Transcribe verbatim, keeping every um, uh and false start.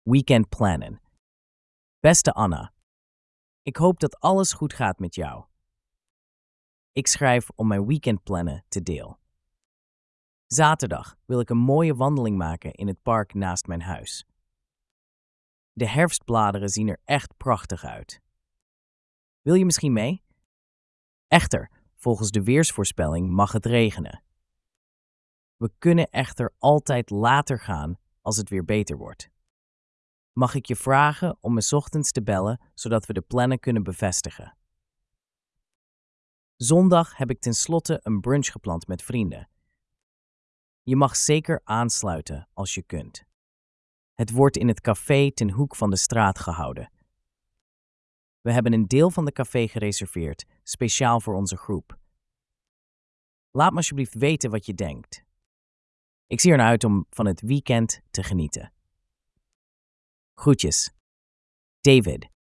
Weekend plannen. Beste Anna, ik hoop dat alles goed gaat met jou. Ik schrijf om mijn weekendplannen te deel. Zaterdag wil ik een mooie wandeling maken in het park naast mijn huis. De herfstbladeren zien er echt prachtig uit. Wil je misschien mee? Echter, volgens de weersvoorspelling mag het regenen. We kunnen echter altijd later gaan als het weer beter wordt. Mag ik je vragen om me 's ochtends te bellen, zodat we de plannen kunnen bevestigen? Zondag heb ik tenslotte een brunch gepland met vrienden. Je mag zeker aansluiten als je kunt. Het wordt in het café ten hoek van de straat gehouden. We hebben een deel van de café gereserveerd, speciaal voor onze groep. Laat me alsjeblieft weten wat je denkt. Ik zie ernaar uit om van het weekend te genieten. Groetjes. David.